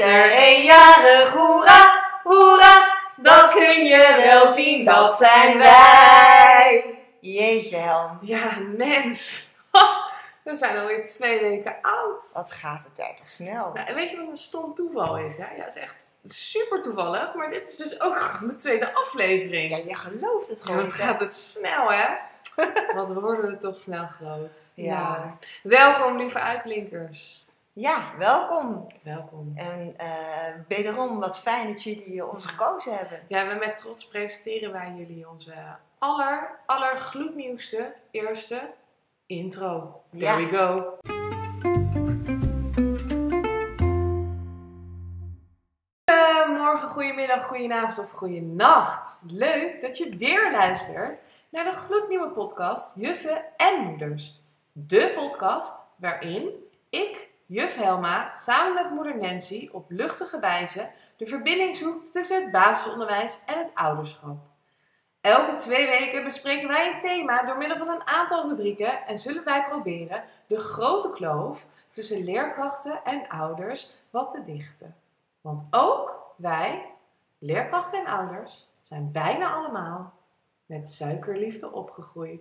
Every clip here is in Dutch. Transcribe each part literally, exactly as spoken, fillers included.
er een jarig, hoera, hoera, dat kun je wel zien, dat zijn wij. Jeetje, Helm. Ja, mens. We zijn alweer twee weken oud. Wat gaat de tijd toch snel. Nou, en weet je wat een stom toeval is? Hè? Ja, het is echt super toevallig, maar dit is dus ook gewoon de tweede aflevering. Ja, je gelooft het gewoon. Ja, wat gaat het snel, hè? Wat worden we toch snel groot. Ja. Ja. Welkom, lieve uitblinkers. Ja, welkom. Welkom. En uh, wederom wat fijn dat jullie ons gekozen hebben. Ja, en met trots presenteren wij jullie onze aller, aller gloednieuwste eerste intro. There Ja. we go. Goedemorgen, goedemiddag, goedenavond of goedenacht. Leuk dat je weer luistert naar de gloednieuwe podcast Juffen en Moeders. De podcast waarin ik, juf Helma, samen met moeder Nancy op luchtige wijze de verbinding zoekt tussen het basisonderwijs en het ouderschap. Elke twee weken bespreken wij een thema door middel van een aantal rubrieken en zullen wij proberen de grote kloof tussen leerkrachten en ouders wat te dichten. Want ook wij, leerkrachten en ouders, zijn bijna allemaal met suikerliefde opgegroeid.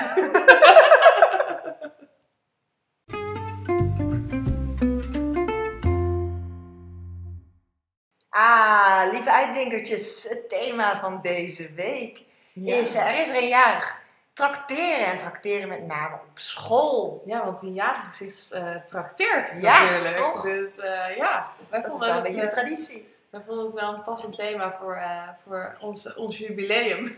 Ah, lieve uitdenkertjes, het thema van deze week Ja. is, er is er een jarig. Trakteren en trakteren met name op school. Ja, want wie jarig is, is uh, trakteert Ja, natuurlijk. toch? Dus uh, ja, wij Dat is vonden, wel een het, beetje de uh, traditie. wij vonden het wel een passend thema voor, uh, voor ons, ons jubileum.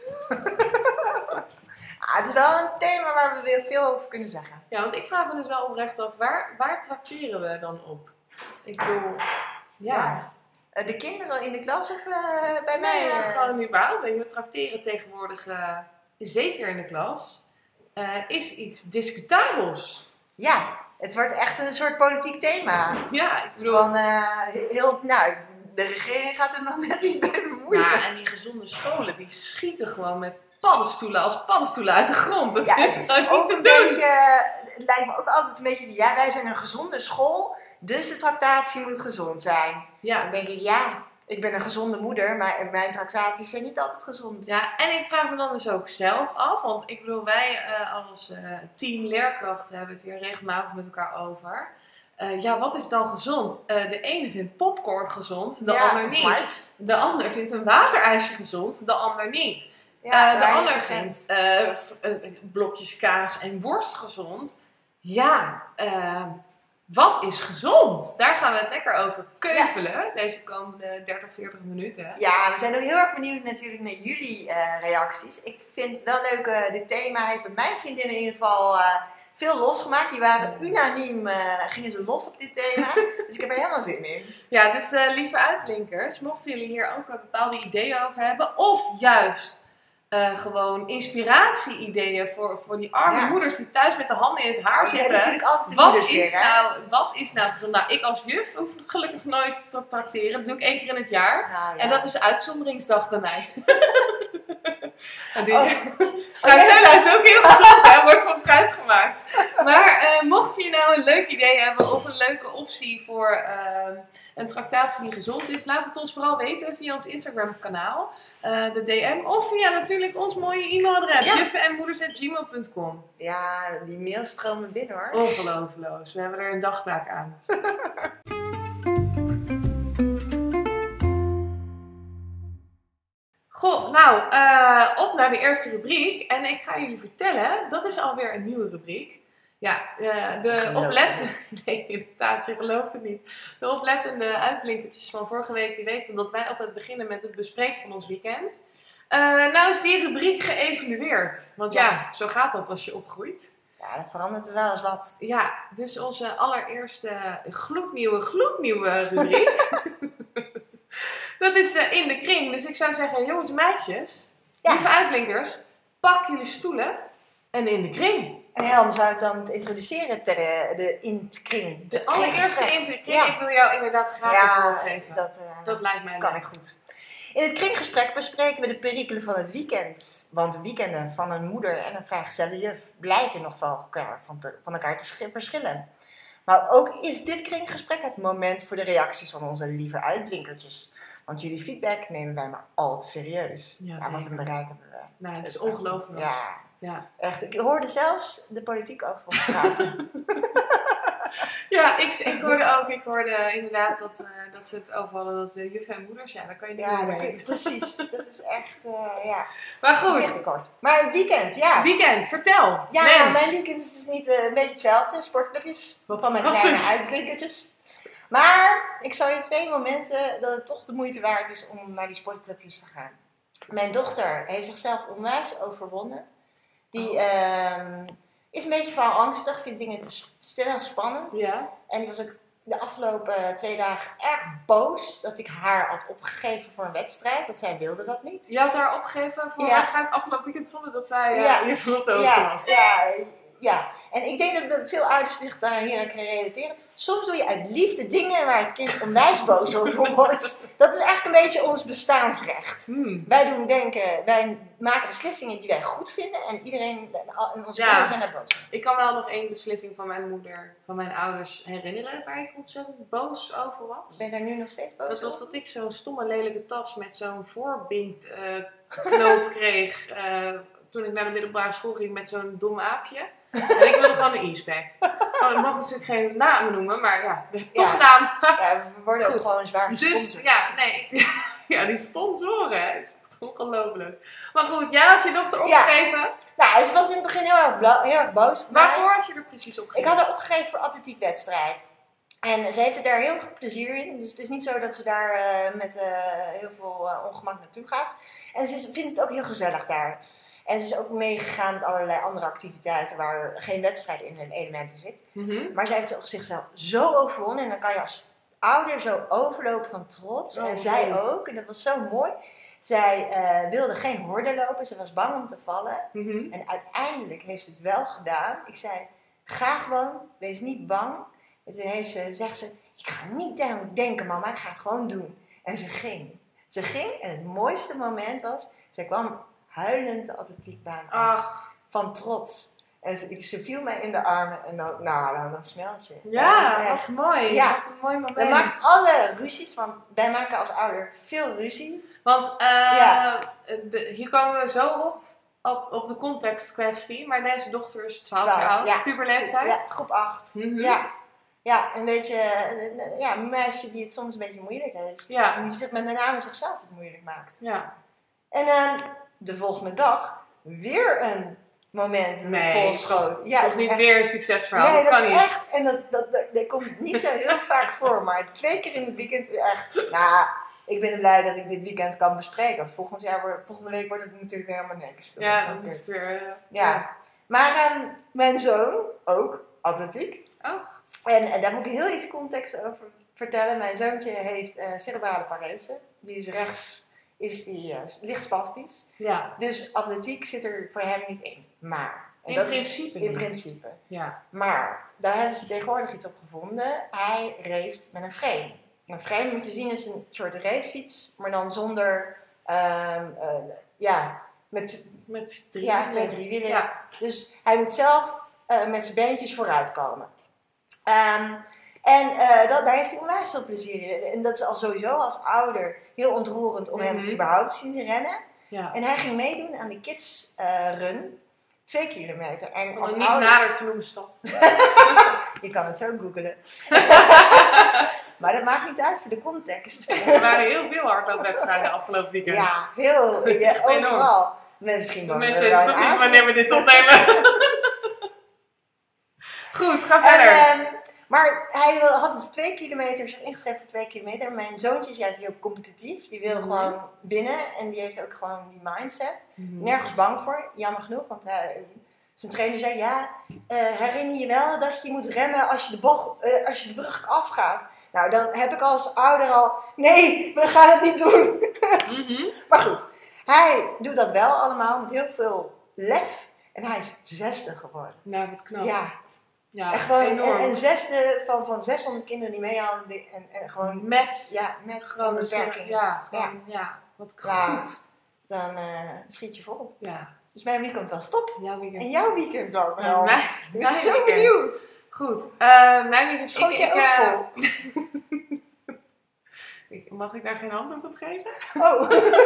Ah, het is wel een thema waar we weer veel over kunnen zeggen. Ja, want ik vraag me dus wel oprecht af, waar, waar trakteren we dan op? Ik bedoel, ja. Ja. Uh, de kinderen in de klas of uh, bij mij? Nee, ja, uh... gewoon überhaupt. We trakteren tegenwoordig, uh, zeker in de klas, uh, is iets discutabels. Ja, het wordt echt een soort politiek thema. Ja, ik bedoel... Van, uh, heel, nou, de regering gaat er nog net niet bij bemoeien. Ja, en die gezonde scholen, die schieten gewoon met paddenstoelen als paddenstoelen uit de grond. Dat ja, is het gewoon ook niet te een doen. beetje, het lijkt me ook altijd een beetje, ja, wij zijn een gezonde school, dus de tractatie moet gezond zijn. Ja. Dan denk ik, ja, ik ben een gezonde moeder, maar mijn tractaties zijn niet altijd gezond. Ja, en ik vraag me dan dus ook zelf af, want ik bedoel, wij uh, als uh, team leerkrachten hebben het hier regelmatig met elkaar over. Uh, ja, wat is dan gezond? Uh, de ene vindt popcorn gezond, de ja, ander niet. smart. De ander vindt een waterijsje gezond, de ander niet. Ja, uh, de ander vindt uh, f- uh, blokjes kaas en worst gezond. Ja, uh, wat is gezond? Daar gaan we het lekker over keuvelen, ja. Deze komende dertig, veertig minuten. Ja, we zijn ook heel erg benieuwd natuurlijk naar jullie uh, reacties. Ik vind het wel leuk, uh, dit thema heeft bij mijn vriendinnen in ieder geval uh, veel losgemaakt. Die waren unaniem, uh, gingen ze los op dit thema. Dus ik heb er helemaal zin in. Ja, dus uh, lieve uitblinkers, mochten jullie hier ook bepaalde ideeën over hebben, of juist uh, gewoon inspiratie-ideeën voor, voor die arme ja. moeders die thuis met de handen in het haar Ja, zitten. natuurlijk altijd de wat, moeders is weer, nou, wat is nou gezond? Nou, ik als juf hoef gelukkig nooit te trakteren. Dat doe ik één keer in het jaar. Nou, ja. En dat is uitzonderingsdag bij mij. En die, oh. fruitella is ook heel gezond, hè? Wordt van fruit gemaakt. Maar uh, mocht je nou een leuk idee hebben of een leuke optie voor uh, een tractatie die gezond is, laat het ons vooral weten via ons Instagram kanaal, uh, de D M, of via natuurlijk ons mooie e-mailadres, ja. juffen en moeders at gmail punt com. Ja, die mails stromen binnen hoor. Ongelooflijk, we hebben er een dagtaak aan. Goh, nou, uh, op naar de eerste rubriek. En ik ga jullie vertellen, dat is alweer een nieuwe rubriek. Ja, uh, de oplettende... Nee, inderdaad, je gelooft het niet. De oplettende uitblinkertjes van vorige week, die weten dat wij altijd beginnen met het bespreken van ons weekend. Uh, nou is die rubriek geëvalueerd. Want ja, ja, zo gaat dat als je opgroeit. Ja, dan verandert er wel eens wat. Ja, dus onze allereerste gloednieuwe, gloednieuwe rubriek... Dat is uh, in de kring. Dus ik zou zeggen, jongens en meisjes, ja. lieve uitblinkers, pak jullie stoelen en in de kring. En Helm, zou ik dan het introduceren ter uh, de intkring? De allereerste in de kring. Ja. Ik wil jou inderdaad graag ja, het woord geven. Dat, uh, dat lijkt mij kan leuk. ik goed. In het kringgesprek bespreken we de perikelen van het weekend. Want de weekenden van een moeder en een vrijgezelle juf blijken nog van elkaar, van, te, van elkaar te verschillen. Maar ook is dit kringgesprek het moment voor de reacties van onze lieve uitblinkertjes. Want jullie feedback nemen wij maar al te serieus. Ja, Ja, wat een bereik hebben we. Nou, het is Dat echt- ongelooflijk. Ja, Ja. echt. Ik hoorde zelfs de politiek over ons praten. Ja, ik, ik hoorde ook, ik hoorde inderdaad dat, uh, dat ze het over hadden, dat uh, juffen en moeders, ja, daar kan je niet Ja, meer dat kun mee. je- precies. Dat is echt, uh, ja, Maar goed, echt tekort. Maar het weekend, ja. weekend, vertel. Ja, Mens. nou, mijn weekend is dus niet uh, een beetje hetzelfde. Sportclubjes. Wat van mijn verrassend. kleine uitblinkertjes. Maar ik zal je twee momenten dat het toch de moeite waard is om naar die sportclubjes te gaan. Mijn dochter heeft zichzelf onwijs overwonnen. Die Oh. ehm, is een beetje angstig, vindt dingen te s- stellig spannend. Ja, En die was ook de afgelopen twee dagen erg boos dat ik haar had opgegeven voor een wedstrijd. Want zij wilde dat niet. je had haar opgegeven voor Ja. een wedstrijd afgelopen weekend zonder dat zij uh, Ja. je vlot over Ja, was. ja, ja, en ik denk dat, dat veel ouders zich daar hier aan kunnen relateren. Soms doe je uit liefde dingen waar het kind onwijs boos over wordt. Dat is eigenlijk een beetje ons bestaansrecht. Hmm. Wij doen denken, wij maken beslissingen die wij goed vinden en iedereen, en onze Ja. kinderen zijn daar boos over. Ik kan wel nog één beslissing van mijn moeder, van mijn ouders herinneren waar ik ontzettend boos over was. Ben je daar nu nog steeds boos Dat was over? dat ik zo'n stomme lelijke tas met zo'n voorbind eh, knoop kreeg eh, toen ik naar de middelbare school ging met zo'n dom aapje. En ik wilde gewoon een e-spec. Oh, ik mag natuurlijk geen namen noemen, maar ja, dat heb ik toch Ja. gedaan. Ja, we worden ook Goed. gewoon zwaar Dus gesponsord. ja, nee. Ja, die sponsoren, hè, het is echt ongelooflijk. Maar goed, jij had je dochter Ja. opgegeven. Nou, ze was in het begin heel erg, bla- heel erg boos. op mij. Waarvoor had je er precies Ik opgegeven? had haar opgegeven voor atletiekwedstrijd. En ze heeft er daar heel veel plezier in. Dus het is niet zo dat ze daar eh, met eh, heel veel eh, ongemak naartoe gaat. En ze is- vindt het ook heel gezellig daar. En ze is ook meegegaan met allerlei andere activiteiten waar geen wedstrijd in hun elementen zit. Mhm. Maar zij heeft zichzelf zo overwonnen. En dan kan je als ouder zo overlopen van trots. Oh, en zij mooi. ook. En dat was zo mooi. Zij eh, wilde geen horde lopen. Ze was bang om te vallen. Mhm. En uiteindelijk heeft ze het wel gedaan. Ik zei, ga gewoon, wees niet bang. En toen heeft ze, zegt ze, ik ga niet den- denken mama, ik ga het gewoon doen. En ze ging. Ze ging en het mooiste moment was, ze kwam huilend de atletiekbaan af, Ach, van trots. En ze, ik- ze viel mij in de armen en dan, nou, dan, dan smelt je. ja, Dat is echt- wat mooi. Ja. Wat een mooi moment. We maken alle ruzies, want wij maken als ouder veel ruzie. Want eh, Ja. de- hier komen we zo op, op, op de contextkwestie. Maar deze dochter is twaalf jaar Nou, oud, ja, puberleeftijd. Ja, groep acht. Mhm. Ja. Ja, een beetje, eh, ja, een meisje die het soms een beetje moeilijk heeft. Ja. En die zich met name zichzelf het moeilijk maakt. Ja. En eh, de volgende dag weer een moment dat Nee, ik vol schoot. Ja, Toch het is niet echt- weer een succesverhaal. Nee, dat dat kan is niet. echt. En dat, dat, dat, dat komt niet zo heel vaak voor, maar twee keer in het weekend echt. Nou, ik ben blij dat ik dit weekend kan bespreken. Want volgend jaar, wordt- volgende week wordt het natuurlijk weer helemaal niks. Dat Ja, wordt dat is kut. weer... eh, Ja. Maar ehm, mijn zoon, ook, atletiek. Oh. En, en daar moet ik heel iets context over vertellen. Mijn zoontje heeft eh cerebrale parese. Die is rechts, is die, eh, licht spastisch. Ja, Dus atletiek zit er voor hem niet in. Maar, en in dat is principe in niet. principe. Ja. Maar, daar hebben ze tegenwoordig iets op gevonden. Hij race met een frame. Een frame moet je zien als een soort racefiets, maar dan zonder, ehm, eh, ja, met, Met drie ja, wielen. met drie wielen. Ja. Dus hij moet zelf eh, met zijn beentjes vooruit komen. Ehm, en eh, dat, daar heeft hij onwijs veel plezier in. En dat is al sowieso als ouder heel ontroerend om hem Mhm. überhaupt te zien rennen. Ja. En hij ging meedoen aan de kids eh, run. Twee kilometer. En Om als het niet ouder... nader te noemen stad. Je kan het zo googelen. Maar dat maakt niet uit voor de context. Er waren heel veel hardloopwedstrijden afgelopen weekend. Ja, heel. Ja, enorm. overal. Misschien De wonen mensen we weten wel toch in niet Azië. wanneer we dit opnemen. Goed, ga En, verder. ehm, maar hij wil- had dus twee kilometer, zich ingeschreven voor twee kilometer. Mijn zoontje is juist heel competitief. Die wil Mhm. gewoon winnen. En die heeft ook gewoon die mindset. Mhm. Nergens bang voor, jammer genoeg. Want hij, zijn trainer zei, ja, eh, herinner je wel dat je moet remmen als je, de bocht, eh, als je de brug afgaat. Nou, dan heb ik als ouder al, nee, we gaan het niet doen. Mhm. Maar goed, hij doet dat wel allemaal met heel veel lef. En hij is zesde geworden. Nou, wat knap. Ja, Ja, en gewoon enorm. en, en zesde van, van zeshonderd kinderen die mee hadden. die- En, en gewoon, Met ja, met gewoon gewoon een soort- beperking. Ja, gewoon, ja. Wat Ja. goed. Dan eh, schiet je vol. Ja, Dus mijn weekend was top. jouw weekend. En jouw weekend dan? Ja, mijn, Ik ben mijn zo weekend. benieuwd. Goed. Uh, mijn is Schoot ik, je ik, ook uh, vol? Mag ik daar geen antwoord op geven? Oh.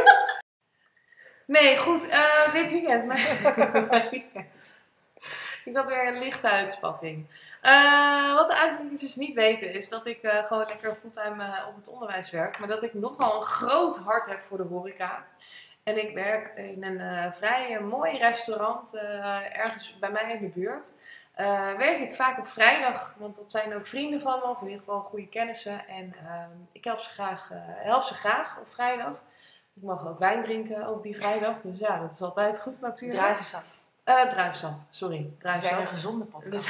Nee, goed. Uh, dit weekend. Mijn weekend. Ik had weer een lichte uitspatting. Uh, wat de uitblinkers dus niet weten is dat ik uh, gewoon lekker fulltime uh, op het onderwijs werk. Maar dat ik nogal een groot hart heb voor de horeca. En ik werk in een uh, vrij uh, mooi restaurant uh, ergens bij mij in de buurt. Uh, werk ik vaak op vrijdag, want dat zijn ook vrienden van me, of in ieder geval goede kennissen. En uh, ik help ze, graag, uh, help ze graag op vrijdag. Ik mag ook wijn drinken op die vrijdag, dus ja, dat is altijd goed natuurlijk. Druivensap. Uh, druivensap, sorry. Druivensap. We zijn een gezonde podcast.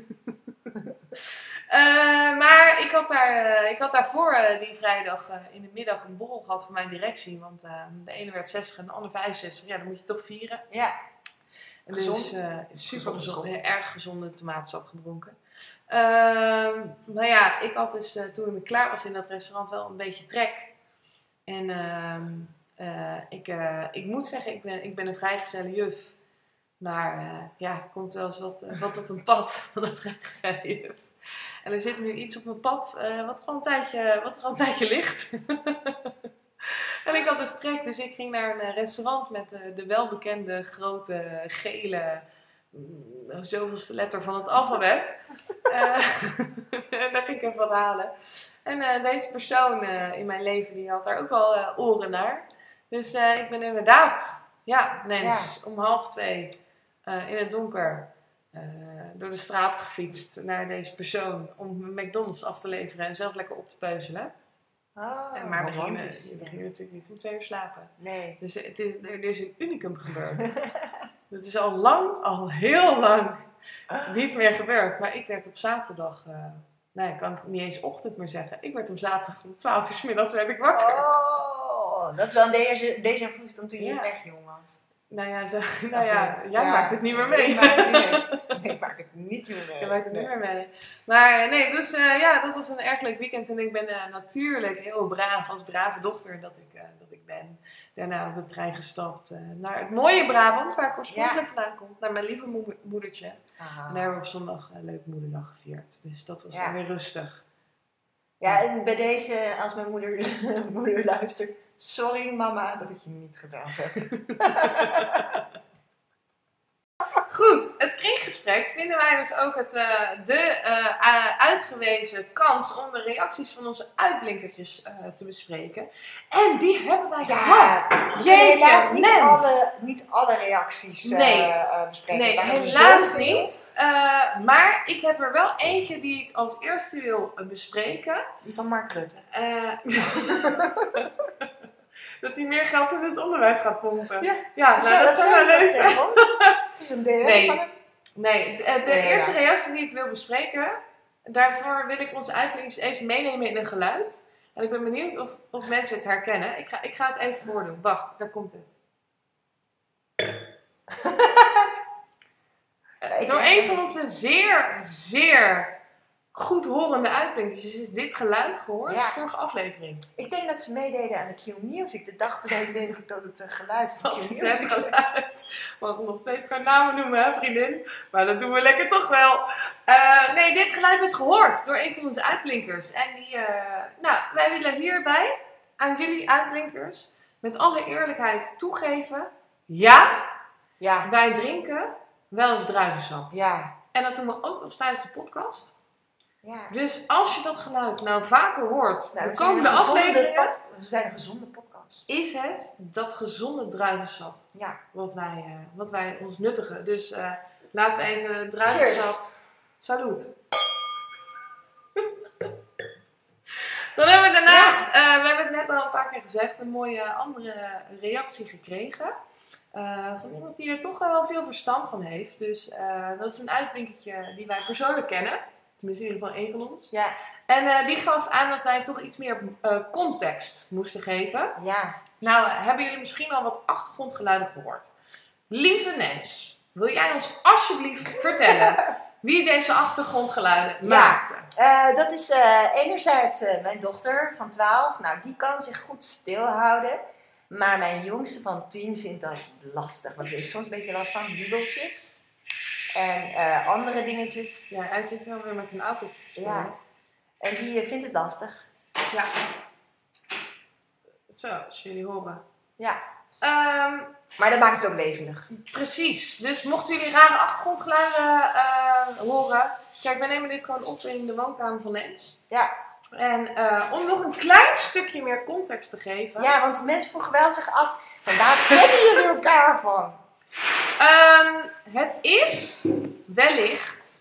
Uh, maar ik had, daar, uh, ik had daarvoor uh, die vrijdag uh, in de middag een borrel gehad van mijn directie. Want uh, de ene werd zestig en de ander vijfenzestig. Ja, dan moet je toch vieren. Ja. En gezond. Dus uh, super gezond, gezond, gezond. erg gezonde tomatensap gedronken. Uh, nou ja, ik had dus uh, toen ik klaar was in dat restaurant wel een beetje trek. En uh, uh, ik, uh, ik moet zeggen, ik ben, ik ben een vrijgezelle juf. Maar uh, ja, er komt wel eens wat, uh, wat op een pad van een vrijgezelle juf. En er zit nu iets op mijn pad uh, wat, er al een tijdje, wat er al een tijdje ligt. En ik had dus trek, dus ik ging naar een restaurant met uh, de welbekende grote gele, uh, zoveelste letter van het alfabet. Uh, daar ging ik even wat halen. En uh, deze persoon uh, in mijn leven, die had daar ook wel uh, oren naar. Dus uh, ik ben inderdaad, ja, ineens ja. om half twee uh, in het donker uh, door de straat gefietst naar deze persoon om McDonald's af te leveren en zelf lekker op te peuzelen. Oh, maar we gingen, we gingen natuurlijk niet om twee uur slapen. Nee. Dus het is, er is een unicum gebeurd. Het is al lang, al heel lang niet meer gebeurd. Maar ik werd op zaterdag, uh, nou ik kan het niet eens ochtend meer zeggen. Ik werd om zaterdag om twaalf uur 's middags werd ik wakker. Oh, dat is wel deze, deze voet dan toen je ja. echt jong was. Nou ja, zo, nou ja jij ja. maakt het niet meer mee. Ik maak het niet mee. Nee, ik maak het niet meer mee. Je maakt het nee. niet meer mee. Maar nee, dus uh, ja, dat was een erg leuk weekend. En ik ben uh, natuurlijk heel braaf, als brave dochter dat ik, uh, dat ik ben. Daarna op de trein gestapt uh, naar het mooie Brabant, waar ik oorspronkelijk ja. vandaan kom. Naar mijn lieve mo- moedertje. Aha. En daar hebben we op zondag een uh, leuke moederdag gevierd. Dus dat was ja. dan weer rustig. Ja, en bij deze, als mijn moeder, moeder luistert, sorry mama dat ik je niet gedaan heb. Goed, het kringgesprek vinden wij dus ook het, uh, de uh, uitgewezen kans om de reacties van onze uitblinkertjes uh, te bespreken. En die hebben wij ja, gehad. Jeetje, helaas niet alle, niet alle reacties uh, nee. uh, bespreken. Nee, helaas niet. Uh, maar ik heb er wel eentje die ik als eerste wil bespreken. Die van Mark Rutte. Uh, dat hij meer geld in het onderwijs gaat pompen. Ja, ja nou, dat, dat zou wel leuk zijn. Nee, van nee, de, de nee, eerste ja. reactie die ik wil bespreken, daarvoor wil ik onze uitblinkers even meenemen in een geluid. En ik ben benieuwd of, of mensen het herkennen. Ik ga, ik ga het even voordoen. Wacht, daar komt het. uh, door een van onze zeer, zeer goed horende uitblinkers is dit geluid gehoord, ja. vorige aflevering. Ik denk dat ze meededen aan de Q Music. De dag denk ik dat het een geluid van Q Music is. Geluid. We mogen nog steeds geen namen noemen, hè, vriendin? Maar dat doen we lekker toch wel. Uh, nee, dit geluid is gehoord door een van onze uitblinkers. En die, uh, nou, wij willen hierbij aan jullie uitblinkers met alle eerlijkheid toegeven. Ja, ja. wij drinken wel eens druivensap. Ja. En dat doen we ook nog tijdens de podcast. Ja. Dus als je dat geluid nou vaker hoort, nou, de komende afleveringen, we zijn een gezonde podcast. Is het dat gezonde druivensap ja. wat, wij, uh, wat wij ons nuttigen. Dus uh, laten we even druivensap. Salut. Dan hebben we daarnaast, ja. uh, we hebben het net al een paar keer gezegd, een mooie andere reactie gekregen. Uh, van iemand die er toch wel veel verstand van heeft. Dus uh, dat is een uitblinkertje die wij persoonlijk kennen. Tenminste in ieder geval één van ons. Ja. En uh, die gaf aan dat wij toch iets meer uh, context moesten geven. Ja. Nou, uh, hebben jullie misschien al wat achtergrondgeluiden gehoord? Lieve Nens, wil jij ons alsjeblieft vertellen wie deze achtergrondgeluiden ja. maakte? Uh, dat is uh, enerzijds uh, mijn dochter van twaalf. Nou, die kan zich goed stilhouden. Maar mijn jongste van tien vindt dat lastig. Want die heeft soms een beetje last van wiebeltjes. En uh, andere dingetjes. Ja, hij zit wel weer met een auto te spelen. Ja. En die uh, vindt het lastig. Ja. Zo, als jullie horen. Ja. Um, maar dat maakt het ook levendig. Precies. Dus mochten jullie rare achtergrondgeluiden uh, horen. Kijk, wij nemen dit gewoon op in de woonkamer van Nens. Ja. En uh, om nog een klein stukje meer context te geven. Ja, want mensen vroegen wel zich af. Van waar kennen jullie elkaar van? Um, het is wellicht,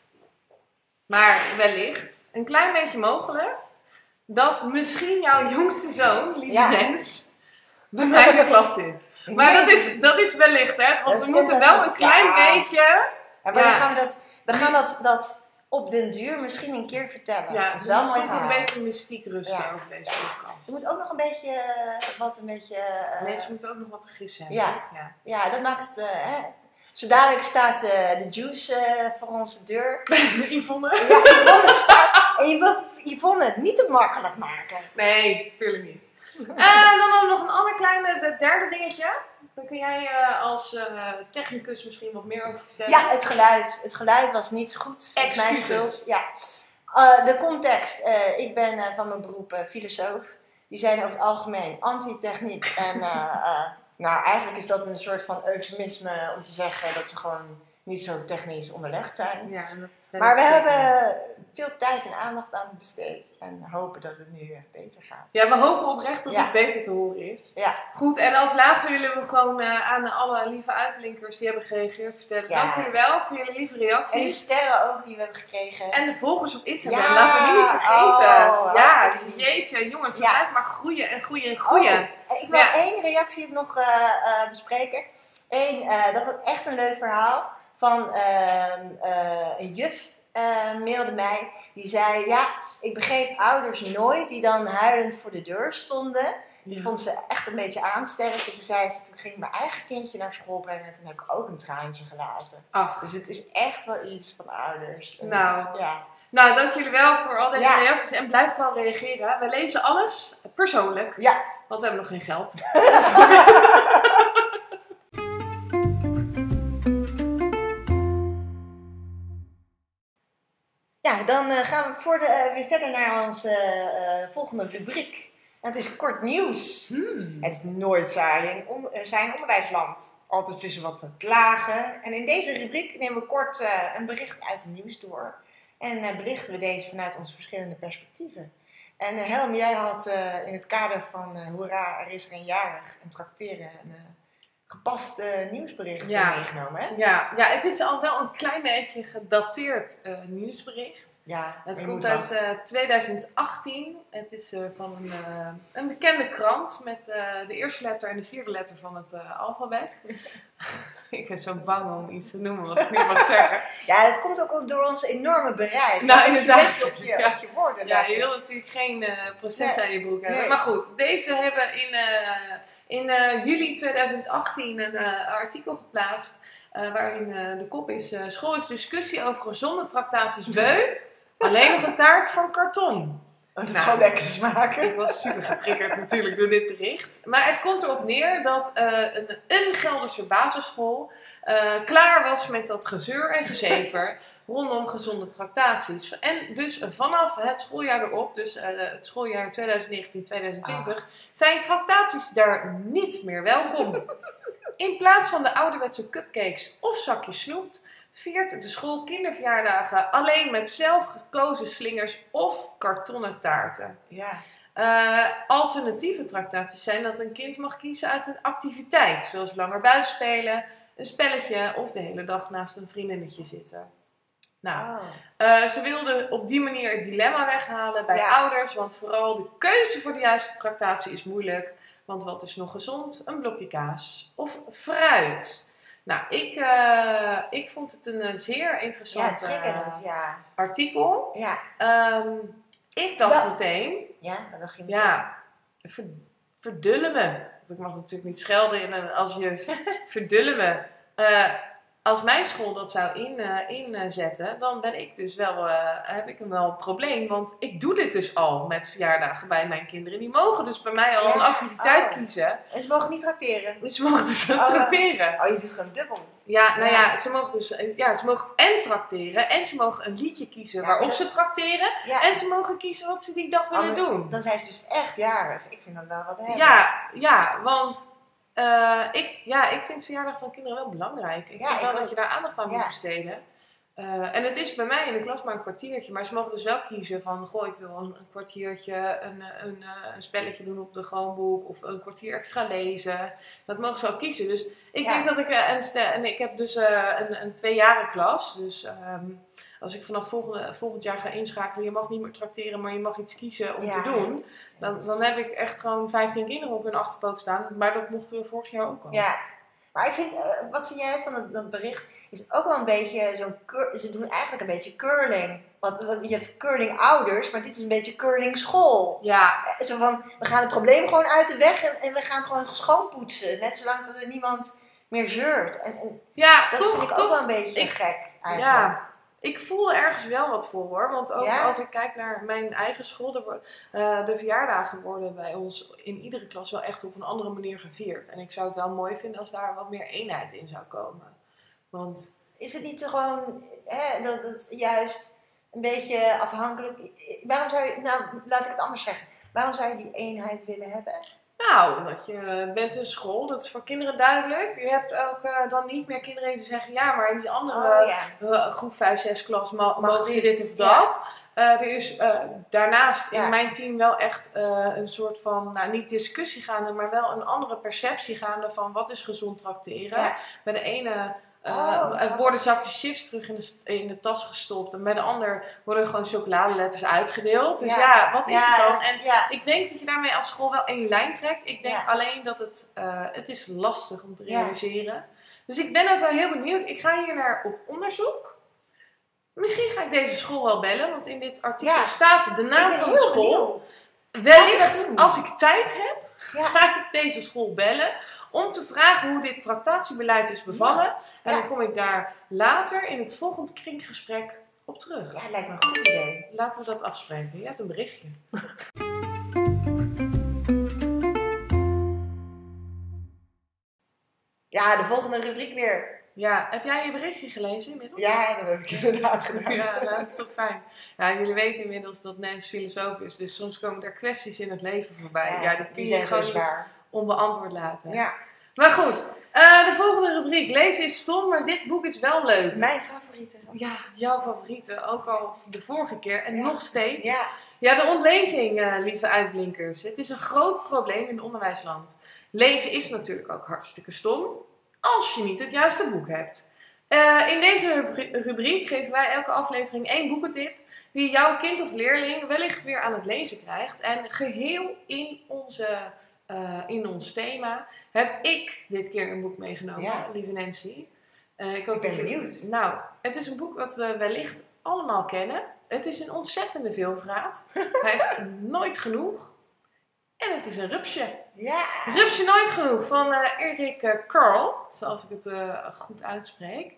maar wellicht, een klein beetje mogelijk dat misschien jouw jongste zoon, lieve ja. Nens, bij mij in de klas zit. Maar dat is, dat is wellicht, hè? Want we moeten wel een klein ja. beetje... Ja, maar ja. dan gaan we, dat, we gaan dat, dat op den duur misschien een keer vertellen. Ja, dat is wel mooi toch een beetje mystiek rusten ja. over deze podcast. Je moet ook nog een beetje, wat een beetje... Uh, Mensen moeten ook nog wat te gissen hebben. Ja. Ja. ja, dat maakt het... Uh, hè. Zo dadelijk staat uh, de juice uh, voor onze deur. Yvonne. Ja, Yvonne staat. En je wilt Yvonne het niet te makkelijk maken. Nee, tuurlijk niet. En uh, dan nog een ander kleine, de derde dingetje. Daar kun jij uh, als uh, technicus misschien wat meer over vertellen. Ja, het geluid. Het geluid was niet goed. Dat is mijn schuld. Ja. Uh, de context. Uh, ik ben uh, van mijn beroep uh, filosoof. Die zijn over het algemeen anti-techniek. En uh, uh, nou, eigenlijk is dat een soort van eufemisme om te zeggen dat ze gewoon niet zo technisch onderlegd zijn. Ja, maar we hebben veel tijd en aandacht aan het besteed en hopen dat het nu beter gaat. Ja, we hopen oprecht dat ja. het beter te horen is. Ja. Goed, en als laatste willen we gewoon uh, aan alle lieve uitblinkers die hebben gereageerd vertellen. Ja. Dank jullie wel voor jullie lieve reacties. En de sterren ook die we hebben gekregen. En de volgers op Instagram, ja. laten we die niet vergeten. Oh, ja, jeetje, jongens, we ja. blijven maar groeien en groeien en groeien. Oh, ik wil ja. één reactie nog uh, uh, bespreken. Eén, uh, dat was echt een leuk verhaal. Van uh, uh, een juf uh, mailde mij. Die zei, ja, ik begreep ouders nooit die dan huilend voor de deur stonden. Die ja. vond ze echt een beetje aansterk. En toen zei ze, toen ging ik mijn eigen kindje naar school brengen. En toen heb ik ook een traantje gelaten. Ach. Dus het is echt wel iets van ouders. Nou, het, ja. nou dank jullie wel voor al deze ja. reacties. En blijf vooral reageren. We lezen alles persoonlijk. Ja. Want we hebben nog geen geld. Ja, dan uh, gaan we voor de, uh, weer verder naar onze uh, volgende rubriek. En het is kort nieuws. Hmm. Het is nooit saai in on- zijn onderwijsland. Altijd tussen wat geklagen. En in deze rubriek nemen we kort uh, een bericht uit het nieuws door. En uh, belichten we deze vanuit onze verschillende perspectieven. En uh, Helm, jij had uh, in het kader van uh, hoera, er is er een jarig en trakteren een uh, gepast uh, nieuwsbericht ja. meegenomen. Hè? Ja. ja, het is al wel een klein beetje gedateerd uh, nieuwsbericht. Ja, het komt uit uh, twintig achttien. Het is uh, van een, uh, een bekende krant met uh, de eerste letter en de vierde letter van het uh, alfabet. Ik ben zo bang om iets te noemen wat ik niet mag zeggen. Ja, dat komt ook door ons enorme bereik. Nou, inderdaad. Je op je, ja. op je woorden. Ja, je wil natuurlijk geen uh, proces nee. aan je broek hebben. Nee. Maar goed, deze hebben in, uh, in uh, juli twintig achttien een uh, artikel geplaatst. Uh, waarin uh, de kop is, uh, school is discussie over gezonde tractaties beu. Alleen nog een taart van karton. Oh, dat nou, zal lekker smaken. Ik was super getriggerd natuurlijk door dit bericht. Maar het komt erop neer dat uh, een, een Gelderse basisschool uh, klaar was met dat gezeur en gezever rondom gezonde tractaties. En dus vanaf het schooljaar erop, dus uh, het schooljaar twintig negentien twintig twintig, ah. zijn tractaties daar niet meer welkom. In plaats van de ouderwetse cupcakes of zakjes snoep, viert de school kinderverjaardagen alleen met zelf gekozen slingers of kartonnen taarten. Ja. Uh, alternatieve tractaties zijn dat een kind mag kiezen uit een activiteit, zoals langer buitenspelen, een spelletje of de hele dag naast een vriendinnetje zitten. Nou, oh. uh, ze wilden op die manier het dilemma weghalen bij ja. ouders, want vooral de keuze voor de juiste tractatie is moeilijk. Want wat is nog gezond? Een blokje kaas of fruit. Nou, ik, uh, ik vond het een uh, zeer interessant ja, triggerend, uh, ja. artikel. Ja. Um, ik dacht ja. meteen... Ja, wat dacht je meteen? Ja, ver, verdullen me. Want ik mag natuurlijk niet schelden in een, als juf. Verdullen me. Uh, als mijn school dat zou inzetten, in, uh, inzetten, dan ben ik dus wel, uh, heb ik hem wel een probleem. Want ik doe dit dus al met verjaardagen bij mijn kinderen. Die mogen dus bij mij al Ja, een activiteit oh. kiezen. En ze mogen niet trakteren. Dus ze mogen dus Oh. trakteren. Oh, je doet gewoon dubbel. Ja, nou Ja. ja, ze mogen dus ja, ze mogen en trakteren en ze mogen een liedje kiezen Ja, waarop dat- ze trakteren. Ja. En ze mogen kiezen wat ze die dag willen Oh, doen. Dan zijn ze dus echt jarig. Ik vind dat wel wat hebben. Ja, ja, want uh, ik, ja, ik vind verjaardag van kinderen wel belangrijk. Ik Ja, vind ik wel ook. dat je daar aandacht aan Ja. moet besteden. Uh, en het is bij mij in de klas maar een kwartiertje, maar ze mogen dus wel kiezen van, goh, ik wil een, een kwartiertje een, een, een spelletje doen op de Chromebook of een kwartier extra lezen. Dat mogen ze al kiezen. Dus ik Ja. denk dat ik, uh, en, en ik heb dus uh, een, een tweejaren klas, dus um, als ik vanaf volgende, volgend jaar ga inschakelen, je mag niet meer trakteren, maar je mag iets kiezen om Ja. te doen. Dan, dan heb ik echt gewoon vijftien kinderen op hun achterpoot staan, maar dat mochten we vorig jaar ook al. Ja. Maar ik vind, uh, wat vind jij van dat, dat bericht? Is het ook wel een beetje zo'n, cur- ze doen eigenlijk een beetje curling. Want, want je hebt curling ouders, maar dit is een beetje curling school. Ja, Uh, Zo van, we gaan het probleem gewoon uit de weg en, en we gaan het gewoon schoonpoetsen. Net zolang dat er niemand meer zeurt. En, en ja dat toch, vind ik ook toch. wel een beetje Ik- gek eigenlijk. Ja, ik voel er ergens wel wat voor hoor. Want ook Ja? als ik kijk naar mijn eigen school, er wordt, uh, de verjaardagen worden bij ons in iedere klas wel echt op een andere manier gevierd. En ik zou het wel mooi vinden als daar wat meer eenheid in zou komen. Want Is het niet zo gewoon, hè, dat het juist een beetje afhankelijk... Waarom zou je, nou laat ik het anders zeggen. Waarom zou je die eenheid willen hebben? nou, dat je bent een school, dat is voor kinderen duidelijk. Je hebt ook uh, dan niet meer kinderen die zeggen, ja, maar in die andere Oh ja. uh, groep vijf, zes klas ma- Mag mogen ze dit. dit of dat. Uh, er is uh, daarnaast Ja. in mijn team wel echt uh, een soort van, nou niet discussie gaande, maar wel een andere perceptie gaande van wat is gezond trakteren. Ja. Bij de ene uh, Oh, wat er worden zakjes chips terug in de, in de tas gestopt en bij de ander worden gewoon chocoladeletters uitgedeeld. Dus ja, ja wat is Ja, het dan? dat- En ja. ik denk dat je daarmee als school wel één lijn trekt. Ik denk Ja. alleen dat het, uh, het is lastig om te Ja. realiseren. Dus ik ben ook wel heel benieuwd. Ik ga hier naar op onderzoek. Misschien ga ik deze school wel bellen, want in dit artikel Ja. staat de naam Ik ben van de heel school. benieuwd. Laten we dat Wellicht, doen. als ik tijd heb, Ja. ga ik deze school bellen om te vragen hoe dit tractatiebeleid is bevallen. Ja. En Ja. dan kom ik daar later in het volgende kringgesprek op terug. Ja, lijkt me een goed idee. Laten we dat afspreken. Je hebt een berichtje. Ja, de volgende rubriek weer. Ja, heb jij je berichtje gelezen inmiddels? Ja, dat heb ik inderdaad gedaan. Ja, nou, dat is toch fijn. Ja, jullie weten inmiddels dat Nens filosoof is, dus soms komen er kwesties in het leven voorbij. Ja, die, kun die je zijn zo gewoon niet zwaar. onbeantwoord laten. Ja, Maar goed, uh, de volgende rubriek. Lezen is stom, maar dit boek is wel leuk. mijn favoriete. Ja, jouw favoriete. Ook al de vorige keer en Ja. nog steeds. Ja, Ja, de ontlezing, uh, lieve uitblinkers. Het is een groot probleem in onderwijsland. Lezen is natuurlijk ook hartstikke stom, als je niet het juiste boek hebt. Uh, in deze rubri- rubriek geven wij elke aflevering één boekentip die jouw kind of leerling wellicht weer aan het lezen krijgt. En geheel in, onze, uh, in ons thema heb ik dit keer een boek meegenomen, Ja. lieve Nancy. Uh, ik, hoop Ik ben dat je- benieuwd. Nou, het is een boek wat we wellicht allemaal kennen. Het is een ontzettende veelvraat. Hij heeft nooit genoeg. En het is een rupsje. ja. Rupsje nooit genoeg van uh, Erik uh, Carl, zoals ik het uh, goed uitspreek.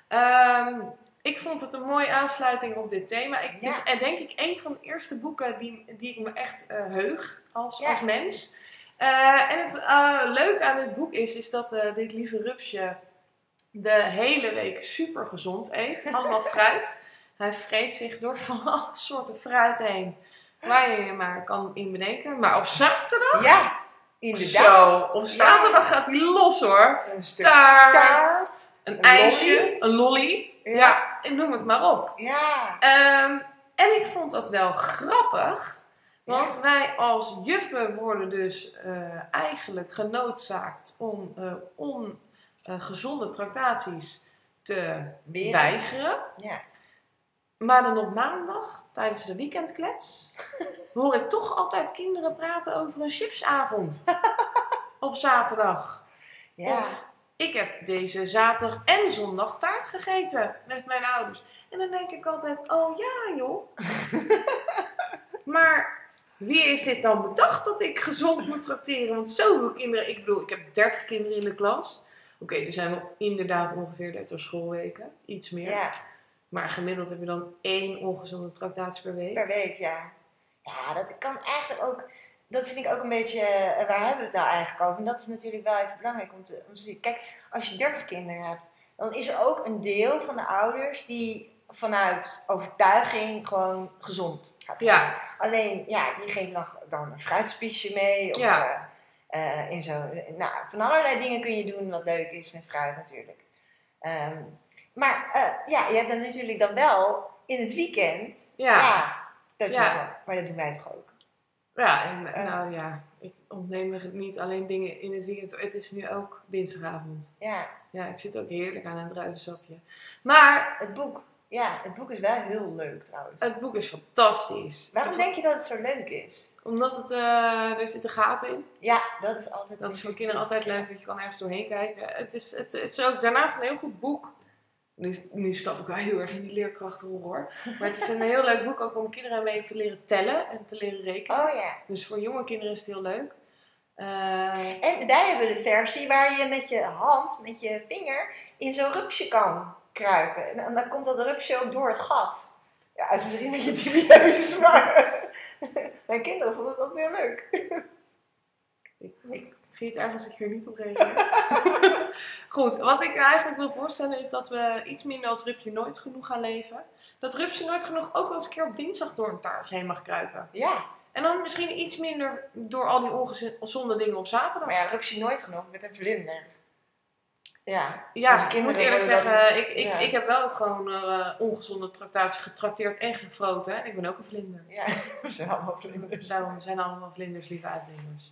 Um, ik vond het een mooie aansluiting op dit thema. Ik, Ja. Het is uh, denk ik een van de eerste boeken die, die ik me echt uh, heug als, Ja. als mens. Uh, en het uh, leuke aan dit boek is, is dat uh, dit lieve rupsje de hele week super gezond eet. Allemaal fruit. Hij vreet zich door van alle soorten fruit heen. Waar je je maar kan in bedenken. Maar op zaterdag... Ja, inderdaad. Zo, op zaterdag gaat hij los hoor. Een stuk Taart, taart. een, Een ijsje, lolly. een lolly. Ja. Ja, noem het maar op. Ja. Um, en ik vond dat wel grappig. Want wij als juffen worden dus uh, eigenlijk genoodzaakt om uh, ongezonde uh, tractaties te Weer. weigeren. Ja. Maar dan op maandag, tijdens de weekendklets, hoor ik toch altijd kinderen praten over een chipsavond. Op zaterdag. Ja. Of ik heb deze zaterdag en zondag taart gegeten met mijn ouders. En dan denk ik altijd, oh ja joh. Maar wie heeft dit dan bedacht dat ik gezond moet trakteren? Want zoveel kinderen, ik bedoel, ik heb dertig kinderen in de klas. okay, er zijn wel inderdaad ongeveer dertig schoolweken. Iets meer. Ja. Maar gemiddeld heb je dan één ongezonde tractatie per week. Per week, ja. Ja, dat kan eigenlijk ook... Dat vind ik ook een beetje... Uh, waar hebben we het nou eigenlijk over? En dat is natuurlijk wel even belangrijk om te, om te zien. Kijk, als je dertig kinderen hebt... dan is er ook een deel van de ouders... die vanuit overtuiging gewoon gezond gaat eten. Ja. Alleen, ja, die geven dan, dan een fruitspiesje mee. Of, Ja. uh, uh, in zo, nou, van allerlei dingen kun je doen wat leuk is met fruit natuurlijk. Um, maar uh, ja, je hebt dan natuurlijk dan wel in het weekend... Ja. ja dat je Ja. wel, maar dat doen wij toch ook? Ja, en uh, nou ja, ik ontneem me niet alleen dingen in het weekend. Het is nu ook dinsdagavond. Ja. Ja, ik zit ook heerlijk aan een druivensapje. Maar het boek, ja, het boek is wel heel leuk trouwens. Het boek is fantastisch. Waarom of, denk je dat het zo leuk is? Omdat het, uh, er zitten gaten in. Ja, dat is altijd... Dat is voor kinderen altijd leuk, want je kan ergens doorheen kijken. Het is, het is ook daarnaast een heel goed boek. Nu, nu stap ik wel heel erg in die leerkrachtrol hoor. Maar het is een heel leuk boek ook om kinderen mee te leren tellen en te leren rekenen. Oh ja. Dus voor jonge kinderen is het heel leuk. Uh, en wij hebben de versie waar je met je hand, met je vinger, in zo'n rupsje kan kruipen. En, en dan komt dat rupsje ook door het gat. Ja, het is misschien een beetje dubieus, maar mijn kinderen vonden het altijd heel leuk. ik, ik zie het ergens dat ik hier niet op reageer. Goed, wat ik eigenlijk wil voorstellen is dat we iets minder als Rupsje Nooit Genoeg gaan leven. Dat Rupsje Nooit Genoeg ook wel eens een keer op dinsdag door een taart heen mag kruipen. Ja. En dan misschien iets minder door al die ongezonde dingen op zaterdag. Maar ja, Rupsje Nooit Genoeg met een vlinder. Ja, ja ik moet eerlijk zeggen, dat... ik, ik, ja. ik heb wel ook gewoon uh, ongezonde tractatie getrakteerd en gefroten. En ik ben ook een vlinder. Ja, we zijn allemaal vlinders. Daarom zijn allemaal vlinders, lieve uitvlinders.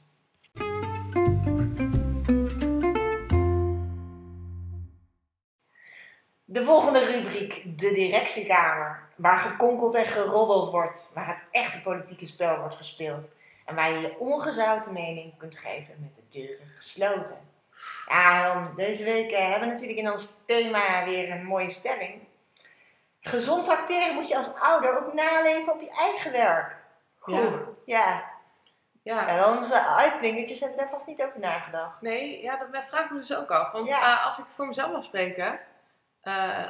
De volgende rubriek, de directiekamer. Waar gekonkeld en geroddeld wordt. Waar het echte politieke spel wordt gespeeld. En waar je je ongezouten mening kunt geven met de deuren gesloten. Ja, Helm, deze week uh, hebben we natuurlijk in ons thema weer een mooie stelling. Gezond tracteren moet je als ouder ook naleven op je eigen werk. Ja. Oeh, ja. Ja. En onze uitblinkertjes hebben daar vast niet over nagedacht. Nee, ja, dat vraag ik me dus ook af. Want ja. uh, als ik voor mezelf mag spreken... Uh,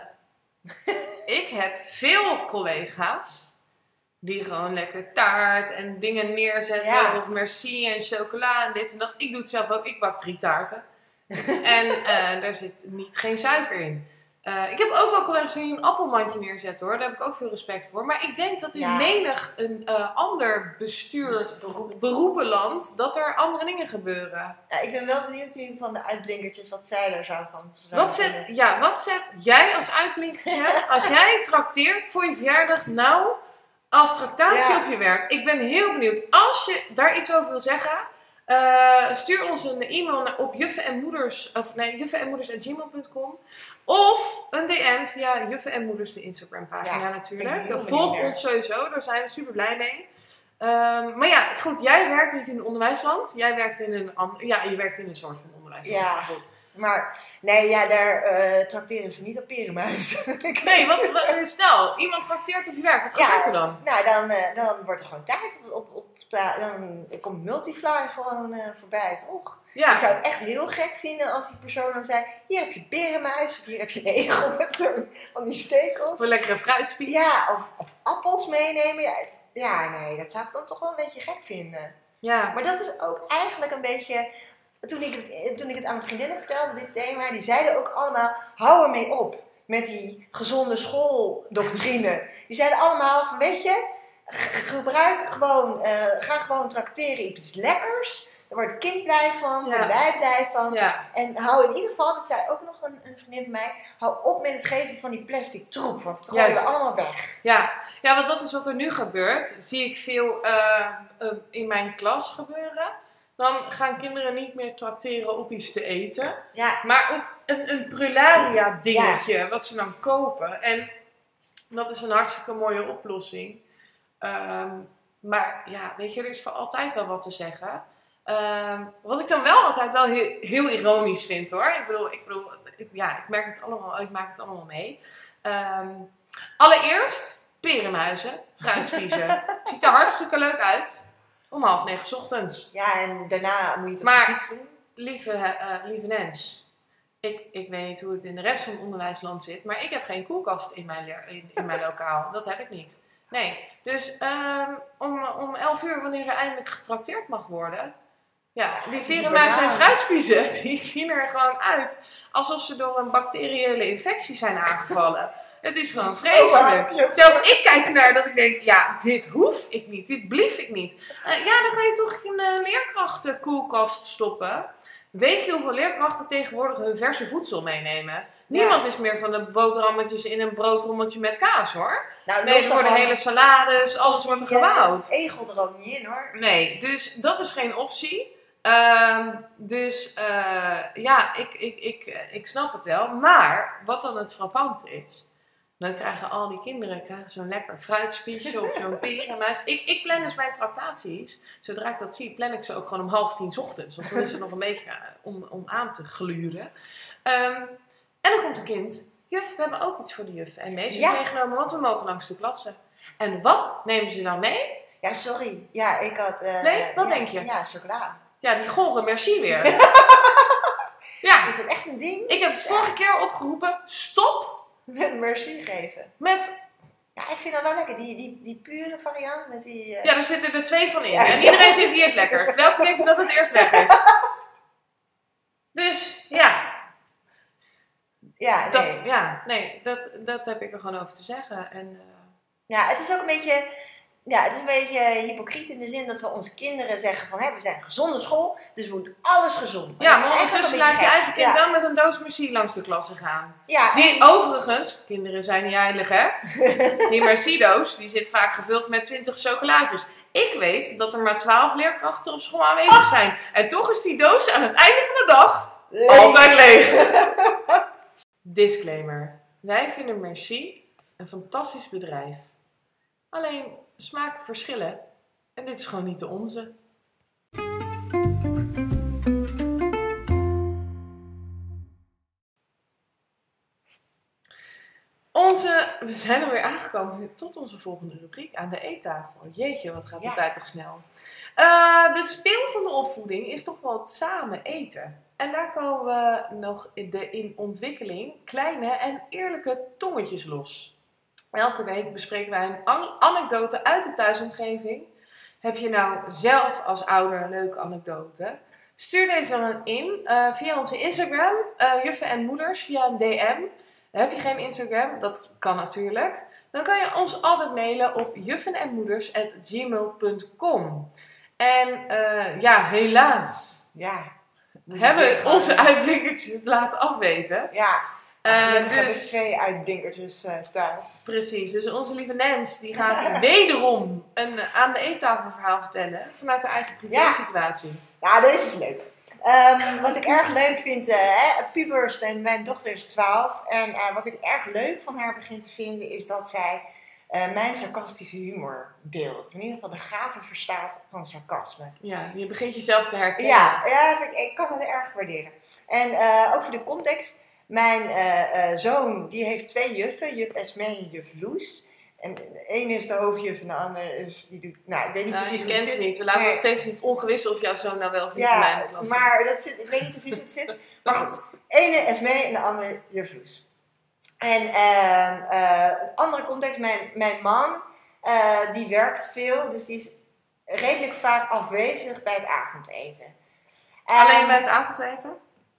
ik heb veel collega's die gewoon lekker taart en dingen neerzetten. Ja. Of merci en chocola en dit en dat. Ik doe het zelf ook. Ik bak drie taarten. En uh, daar zit niet geen suiker in. Uh, ik heb ook wel collega's die een appelmandje neerzetten hoor. Daar heb ik ook veel respect voor. Maar ik denk dat in ja. menig een uh, ander bestuur, dus beroep. beroepenland, dat er andere dingen gebeuren. Ja, ik ben wel benieuwd nu van de uitblinkertjes wat zij er zou van wat zet, ja, wat zet jij als uitblinkertje als jij trakteert voor je verjaardag nou als tractatie ja. op je werk? Ik ben heel benieuwd. Als je daar iets over wil zeggen... Uh, stuur ons een e-mail naar, op juffen en moeders of nee, juffen en moeders at gmail punt com of een D M via Juffen en Moeders, de Instagram pagina ja, natuurlijk. Volg ons sowieso, daar zijn we super blij mee. Um, maar ja, goed, jij werkt niet in een onderwijsland. Jij werkt in een ander, ja, je werkt in een soort van onderwijsland. Ja, goed. Maar nee, ja, daar uh, trakteren ze niet op perenmuis. Nee, wat, wat, stel, iemand trakteert op je werk, wat ja, gebeurt er dan? Nou, dan, uh, dan wordt er gewoon taart op, op, op ta- dan komt Multifly gewoon uh, voorbij, toch? Ja. Ik zou het echt heel gek vinden als die persoon dan zei, hier heb je perenmuis, of hier heb je een egel met zo'n van die stekels. Een lekkere fruitspies. Ja, of, of appels meenemen. Ja, ja, nee, dat zou ik dan toch wel een beetje gek vinden. Ja. Maar dat is ook eigenlijk een beetje... Toen ik, het, toen ik het aan mijn vriendinnen vertelde, dit thema, die zeiden ook allemaal, hou ermee op met die gezonde schooldoctrine. Die zeiden allemaal van, weet je, gebruik gewoon, uh, ga gewoon trakteren op iets lekkers. Daar wordt het kind blij van, daar worden wij blij van. Ja. En hou in ieder geval, dat zei ook nog een, een vriendin van mij, hou op met het geven van die plastic troep, want het gooien we allemaal weg. Ja. ja, want dat is wat er nu gebeurt. Zie ik veel uh, uh, in mijn klas gebeuren. Dan gaan kinderen niet meer trakteren op iets te eten. Ja. Maar op een, een prularia dingetje, ja. wat ze dan kopen. En dat is een hartstikke mooie oplossing. Um, maar ja, weet je, er is voor altijd wel wat te zeggen. Um, wat ik dan wel altijd wel heel, heel ironisch vind hoor. Ik bedoel, ik bedoel ik, ja, ik merk het allemaal, ik maak het allemaal mee. Um, allereerst, perenmuizen, fruitspiezen. Ziet er hartstikke leuk uit. Om half negen 's ochtends. Ja, en daarna moet je het op maar, de fiets doen. Lieve, uh, lieve Nens, Ik, ik weet niet hoe het in de rest van het onderwijsland zit, maar ik heb geen koelkast in mijn, leer, in, in mijn lokaal. Dat heb ik niet. Nee, dus um, om, om elf uur, wanneer er eindelijk getrakteerd mag worden... Ja, die tierenmuis en fruitspiezen, die zien er gewoon uit alsof ze door een bacteriële infectie zijn aangevallen. Het is gewoon vreselijk. Oh, zelfs ik kijk ernaar dat ik denk, ja, dit hoef ik niet, dit blief ik niet. Uh, ja, dan kan je toch in een leerkrachtenkoelkast stoppen. Weet je hoeveel leerkrachten tegenwoordig hun verse voedsel meenemen? Niemand ja. is meer van de boterhammetjes in een broodrommeltje met kaas, hoor. Nou, nee, er worden hele salades, alles wordt er gebouwd. Uh, egel er ook niet in, hoor. Nee, dus dat is geen optie. Um, dus uh, ja, ik, ik, ik, ik snap het wel. Maar wat dan het frappant is, dan krijgen al die kinderen zo'n lekker fruitspiesje of zo'n perenmuis. Ik, ik plan dus mijn tractaties. Zodra ik dat zie, plan ik ze ook gewoon om half tien 's ochtends. Want dan is het nog een beetje om, om aan te gluren. Um, en dan komt een kind. Juf, we hebben ook iets voor de juffen en meesters ja. meegenomen, want we mogen langs de klasse. En wat nemen ze dan mee? Ja, sorry. Ja, ik had... Uh, nee, wat ja, denk je? Ja, chocola. Ja, die gore merci weer. Ja. Is dat echt een ding? Ik heb het vorige ja. keer opgeroepen, stop. Met merci geven. Met... Ja, ik vind dat wel lekker. Die, die, die pure variant met die... Uh... Ja, er zitten er twee van in. Ja. En iedereen vindt die het lekkerst. Welke denk je dat het eerst weg is? Dus, ja. Ja, nee. Dat, ja, nee, dat, dat heb ik er gewoon over te zeggen. En, uh... Ja, het is ook een beetje... Ja, het is een beetje hypocriet in de zin dat we onze kinderen zeggen van... Hé, we zijn een gezonde school, dus we moeten alles gezond. Maar ja, maar ondertussen laat je eigen kind ja. wel met een doos merci langs de klasse gaan. Ja, die en... overigens, kinderen zijn niet heilig, hè? Die merci-doos, die zit vaak gevuld met twintig chocolaatjes. Ik weet dat er maar twaalf leerkrachten op school aanwezig zijn. En toch is die doos aan het einde van de dag leeg. Altijd leeg. Disclaimer. Wij vinden Merci een fantastisch bedrijf. Alleen smaakt verschillen. En dit is gewoon niet de onze. Onze, we zijn alweer aangekomen tot onze volgende rubriek aan de eettafel. Jeetje, wat gaat de ja. tijd toch snel. Uh, de speel van de opvoeding is toch wel het samen eten. En daar komen we nog in de in ontwikkeling kleine en eerlijke tongetjes los. Elke week bespreken wij een an- anekdote uit de thuisomgeving. Heb je nou zelf als ouder een leuke anekdote? Stuur deze dan in uh, via onze Instagram, uh, Juffen en Moeders, via een D M. Heb je geen Instagram? Dat kan natuurlijk. Dan kan je ons altijd mailen op juffenenmoeders at gmail dot com. En uh, ja, helaas ja, hebben we onze uitblinkertjes laten afweten. Ja, uh, dus hebben twee uitblinkertjes uh, thuis. Precies, dus onze lieve Nens die gaat wederom een uh, aan de eettafel verhaal vertellen vanuit haar eigen privé situatie. Ja, ja, deze is leuk. Um, wat ik erg leuk vind, uh, hè, pubers, mijn, mijn dochter is twaalf. En uh, wat ik erg leuk van haar begin te vinden is dat zij uh, mijn sarcastische humor deelt. In ieder geval de gave verstaat van sarcasme. Ja, je begint jezelf te herkennen. Ja, ja ik, ik kan het erg waarderen. En uh, ook voor de context, mijn uh, uh, zoon die heeft twee juffen, juf Esme en juf Loes. En de ene is de hoofdjuf en de andere is, die doet, nou ik weet niet nou, precies hoe het zit. zit. Niet. We laten nee. nog steeds niet ongewis of jouw zoon nou wel of niet ja, in mijn klas zit. maar dat zit, ik weet niet precies hoe het zit. Maar goed, ene Esme en de andere juf Loes. En uh, uh, een andere context, mijn, mijn man, uh, die werkt veel, dus die is redelijk vaak afwezig bij het avondeten. Alleen um, bij het avondeten?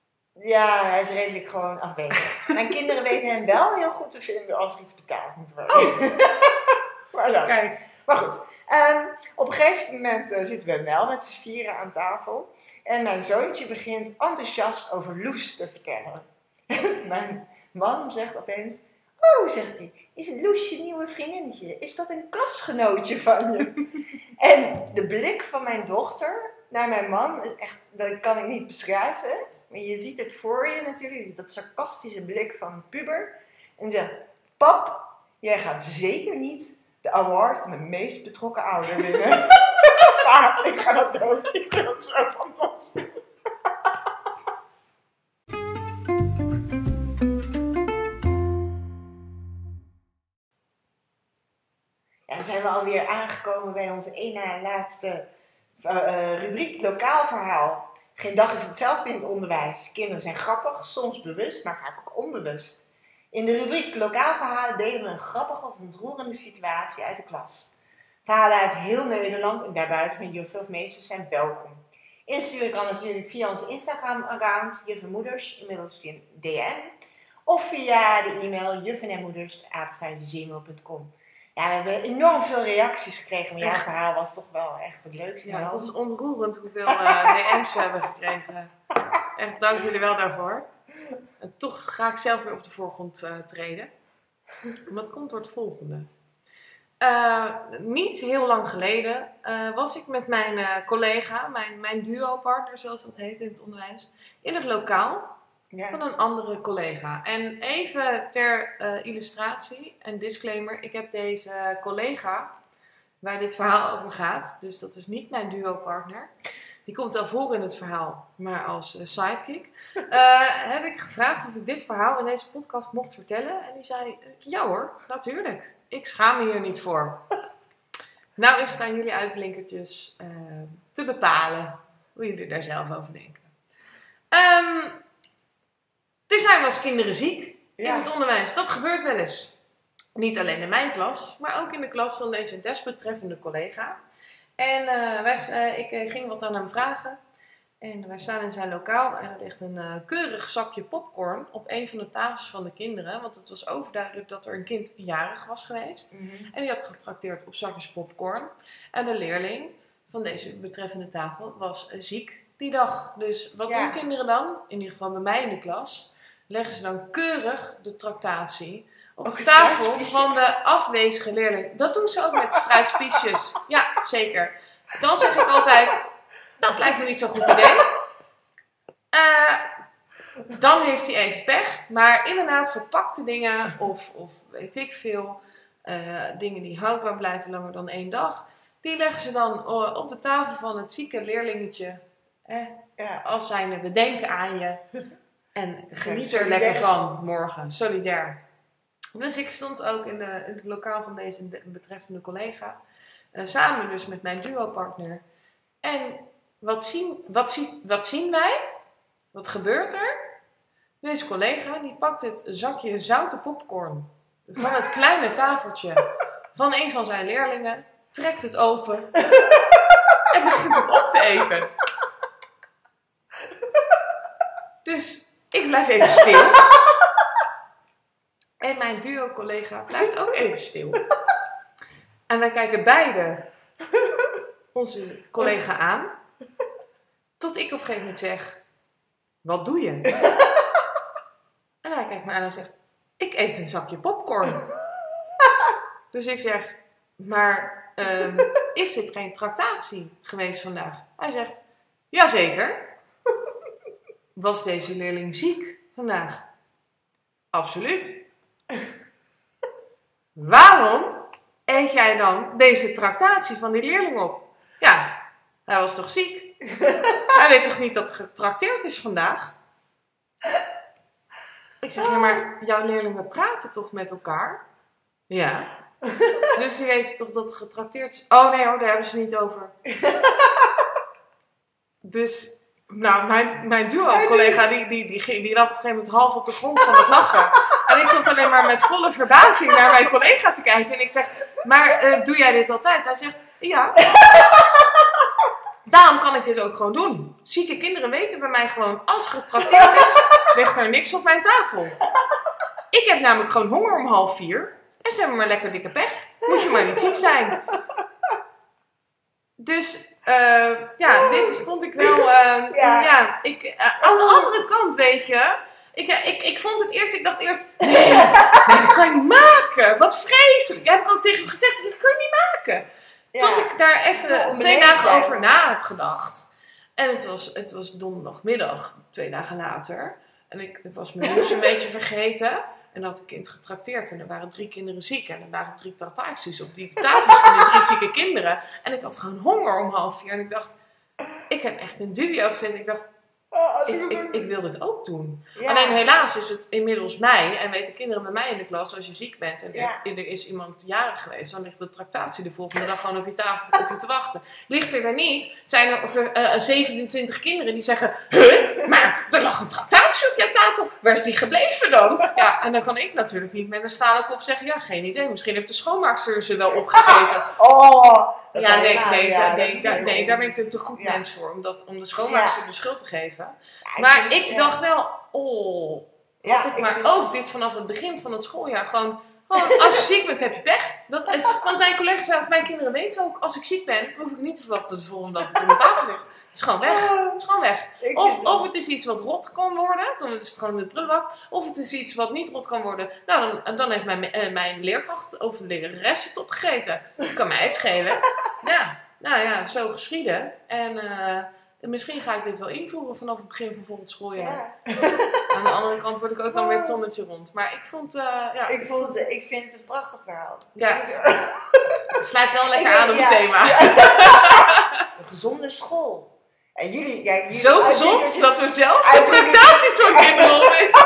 Ja, hij is redelijk gewoon afwezig. Mijn kinderen weten hem wel heel goed te vinden als er iets betaald moet worden. Oh. maar, dan. Kijk. maar goed, um, op een gegeven moment uh, zitten we wel met z'n vieren aan tafel. En mijn zoontje begint enthousiast over Loes te vertellen. Mijn man zegt opeens, oh, zegt hij, is Loes je nieuwe vriendinnetje? Is dat een klasgenootje van je? En de blik van mijn dochter naar mijn man, is echt, dat kan ik niet beschrijven. Maar je ziet het voor je natuurlijk, dat sarcastische blik van een puber. En zegt, pap, jij gaat zeker niet de award van de meest betrokken ouder winnen. Ah, ik ga dat dood. Ik vind dat zo fantastisch. Ja, dan zijn we alweer aangekomen bij onze ene laatste uh, uh, rubriek, lokaal verhaal. Geen dag is hetzelfde in het onderwijs. Kinderen zijn grappig, soms bewust, maar vaak ook onbewust. In de rubriek Lokaal Verhalen delen we een grappige of ontroerende situatie uit de klas. Verhalen uit heel Nederland en daarbuiten van juffen of meesters zijn welkom. Insturen kan natuurlijk via ons Instagram-account Juffenmoeders, inmiddels via D M. Of via de e-mail juffenenmoeders apenstaartje gmail punt com. Ja, we hebben enorm veel reacties gekregen, maar jouw Echt? verhaal was toch wel echt het leukste. Ja, wel. het was ontroerend hoeveel uh, D M's we hebben gekregen. Echt dank jullie wel daarvoor. En toch ga ik zelf weer op de voorgrond uh, treden. En dat komt door het volgende. Uh, niet heel lang geleden uh, was ik met mijn uh, collega, mijn, mijn duo-partner zoals dat heet in het onderwijs, in het lokaal Ja. van een andere collega. En even ter uh, illustratie en disclaimer, ik heb deze collega waar dit verhaal over gaat, dus dat is niet mijn duo-partner, die komt wel voor in het verhaal, maar als uh, sidekick, uh, heb ik gevraagd of ik dit verhaal in deze podcast mocht vertellen. En die zei, ja hoor, natuurlijk. Ik schaam me hier niet voor. Nou is het aan jullie uitblinkertjes uh, te bepalen hoe jullie daar zelf over denken. Um, er zijn wel eens kinderen ziek Ja. in het onderwijs. Dat gebeurt wel eens. Niet alleen in mijn klas, maar ook in de klas van deze desbetreffende collega. En uh, wij, uh, ik uh, ging wat aan hem vragen. En wij staan in zijn lokaal en er ligt een uh, keurig zakje popcorn op een van de tafels van de kinderen. Want het was overduidelijk dat er een kind jarig was geweest. Mm-hmm. En die had getrakteerd op zakjes popcorn. En de leerling van deze betreffende tafel was uh, ziek die dag. Dus wat Ja. doen kinderen dan? In ieder geval bij mij in de klas. Leggen ze dan keurig de tractatie op Ook de het tafel fruitspiesje? van de afwezige leerling. Dat doen ze ook met fruitspiesjes. Ja, zeker. Dan zeg ik altijd, dat lijkt me niet zo'n goed idee. Uh, dan heeft hij even pech. Maar inderdaad verpakte dingen of, of weet ik veel, uh, dingen die houdbaar blijven langer dan één dag. Die leggen ze dan uh, op de tafel van het zieke leerlingetje. Eh, Ja. als zijnde, we denken aan je. En geniet er solidair lekker is- van morgen. Solidair. Dus ik stond ook in, de, in het lokaal van deze de- betreffende collega. Uh, samen dus met mijn duo-partner. En wat zien, wat, zien, wat zien wij? Wat gebeurt er? Deze collega die pakt het zakje zoute popcorn van het kleine tafeltje van een van zijn leerlingen. Trekt het open. En begint het op te eten. Dus ik blijf even stil. En mijn duo-collega blijft ook even stil. En wij kijken beide onze collega aan. Tot ik op een gegeven moment zeg, wat doe je? En hij kijkt me aan en zegt, ik eet een zakje popcorn. Dus ik zeg, maar um, is dit geen tractatie geweest vandaag? Hij zegt, jazeker. Was deze leerling ziek vandaag? Absoluut. Waarom eet jij dan deze tractatie van die leerling op? Ja, hij was toch ziek? Hij weet toch niet dat er getrakteerd is vandaag? Ik zeg, ja, maar jouw leerlingen praten toch met elkaar? Ja. Dus die weten toch dat er getrakteerd is? Oh nee hoor, daar hebben ze het niet over. Dus, nou, mijn, mijn duo-collega, die, die, die, die, die lag op een gegeven moment half op de grond van het lachen. En ik stond alleen maar met volle verbazing naar mijn collega te kijken. En ik zeg, maar uh, doe jij dit altijd? Hij zegt, ja. Daarom kan ik dit ook gewoon doen. Zieke kinderen weten bij mij gewoon, als getrakteerd is, ligt er niks op mijn tafel. Ik heb namelijk gewoon honger om half vier. En ze hebben maar lekker dikke pech. Moet je maar niet ziek zijn. Dus, uh, ja, dit is, vond ik wel, uh, ja. ja, ik, uh, aan de andere kant, weet je, ik, uh, ik, ik vond het eerst, ik dacht eerst, nee, nee, dat kan je niet maken. Wat vreselijk. Dat heb ik ook tegen hem gezegd, dat kan je niet maken. Ja. Tot ik daar even twee dagen zijn. over na heb gedacht. En het was, het was donderdagmiddag, twee dagen later. En ik, ik was mijn nieuws een beetje vergeten. En had een kind getrakteerd. En er waren drie kinderen ziek. En er waren drie tractaties op die tafels van die drie zieke kinderen. En ik had gewoon honger om half vier. En ik dacht, ik heb echt in dubio gezeten. Ik dacht, Oh, als Ik, ik, ik, ik wil dit ook doen. ja. Alleen helaas is het inmiddels mei en weten kinderen bij mij in de klas, als je ziek bent en Ja. er, er is iemand jarig geweest, dan ligt de tractatie de volgende dag gewoon op je tafel op je te wachten. Ligt er dan niet, zijn er of er, uh, zevenentwintig kinderen die zeggen, huh, maar er lag een tractatie op jouw tafel, waar is die gebleven dan? Ja, en dan kan ik natuurlijk niet met een stalen kop zeggen, ja, geen idee, misschien heeft de schoonmaakster ze wel opgegeten. Oh, dat Ja, is nee, waar, nee, ja, daar- dat nee, is daar- heel nee, daar ben ik goed. een te goed Ja. mens voor, om, dat, om de schoonmaakster Ja. de schuld te geven. Ja, Maar vind- ik ja. dacht wel, oh, Ja, als ik ik maar vind- ook dit vanaf het begin van het schooljaar gewoon, gewoon als je ziek bent heb je pech. Dat, want mijn collega's zeggen, mijn kinderen weten ook, als ik ziek ben, hoef ik niet te verwachten dat de volgende dag het op mijn tafel ligt. Het is gewoon weg. Het is gewoon weg. Ik Of, vind of het is iets wat rot kan worden, dan is het gewoon in de prullenbak. Of het is iets wat niet rot kan worden, nou dan, dan heeft mijn, eh, mijn leerkracht of de lerares het opgegeten. Dat kan mij het schelen. Ja, nou ja, zo geschieden. En uh, misschien ga ik dit wel invoeren vanaf het begin van volgend schooljaar. Ja. Aan de andere kant word ik ook dan weer een tonnetje rond. Maar ik vond, uh, ja, Ik, vond het, ik vind het een prachtig verhaal. Ja. het sluit wel lekker Ik aan weet- op het ja. thema. Een gezonde school. En jullie, ja, jullie Zo gezond uitblinkertjes- dat we zelfs de uitblinkertjes- tractaties van kinderen opweten.